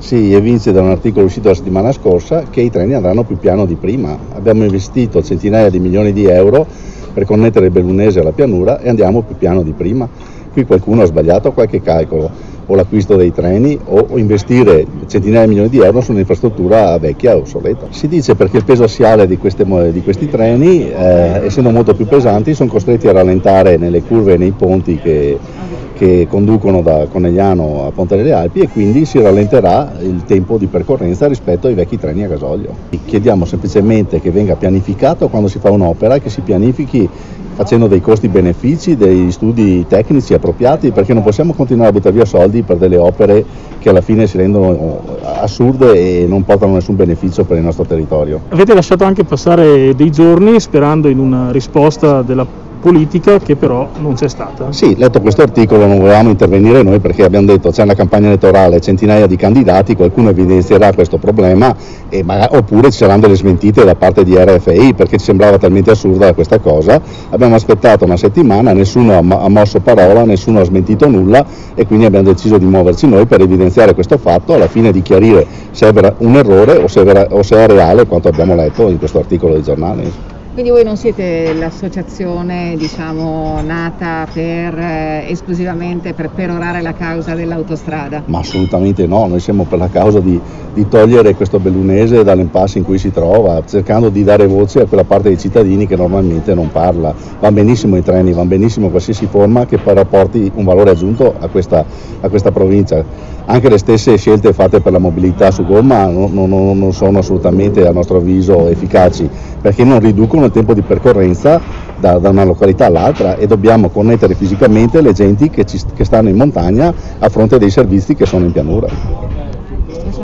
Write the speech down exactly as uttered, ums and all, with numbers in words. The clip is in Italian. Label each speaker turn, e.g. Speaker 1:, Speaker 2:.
Speaker 1: Si evince da un articolo uscito la settimana scorsa che i treni andranno più piano di prima. Abbiamo investito centinaia di milioni di euro per connettere il Bellunese alla pianura e andiamo più piano di prima. Qui qualcuno ha sbagliato qualche calcolo, o l'acquisto dei treni o investire centinaia di milioni di euro su un'infrastruttura vecchia o obsoleta. Si dice perché il peso assiale di, queste, di questi treni, eh, essendo molto più pesanti, sono costretti a rallentare nelle curve e nei ponti che, che conducono da Conegliano a Ponte delle Alpi, e quindi si rallenterà il tempo di percorrenza rispetto ai vecchi treni a gasolio. Chiediamo semplicemente che venga pianificato quando si fa un'opera, che si pianifichi facendo dei costi-benefici, dei studi tecnici appropriati, perché non possiamo continuare a buttare via soldi per delle opere che alla fine si rendono assurde e non portano nessun beneficio per il nostro territorio.
Speaker 2: Avete lasciato anche passare dei giorni sperando in una risposta della politica che però non c'è stata.
Speaker 1: Sì, letto questo articolo non volevamo intervenire noi perché abbiamo detto c'è una campagna elettorale, centinaia di candidati, qualcuno evidenzierà questo problema e magari, oppure ci saranno delle smentite da parte di R F I perché ci sembrava talmente assurda questa cosa. Abbiamo aspettato una settimana, nessuno ha mosso parola, nessuno ha smentito nulla e quindi abbiamo deciso di muoverci noi per evidenziare questo fatto, alla fine di chiarire se era un errore o se, era, o se è reale quanto abbiamo letto in questo articolo dei giornali.
Speaker 3: Quindi voi non siete l'associazione, diciamo, nata per, eh, esclusivamente per perorare la causa dell'autostrada?
Speaker 1: Ma assolutamente no, noi siamo per la causa di, di togliere questo Bellunese dall'impasse in cui si trova, cercando di dare voce a quella parte dei cittadini che normalmente non parla. Van benissimo i treni, van benissimo qualsiasi forma che rapporti un valore aggiunto a questa, a questa provincia. Anche le stesse scelte fatte per la mobilità su gomma non, non, non sono assolutamente a nostro avviso efficaci, perché non riducono il tempo di percorrenza da, da una località all'altra e dobbiamo connettere fisicamente le genti che, ci, che stanno in montagna a fronte dei servizi che sono in pianura.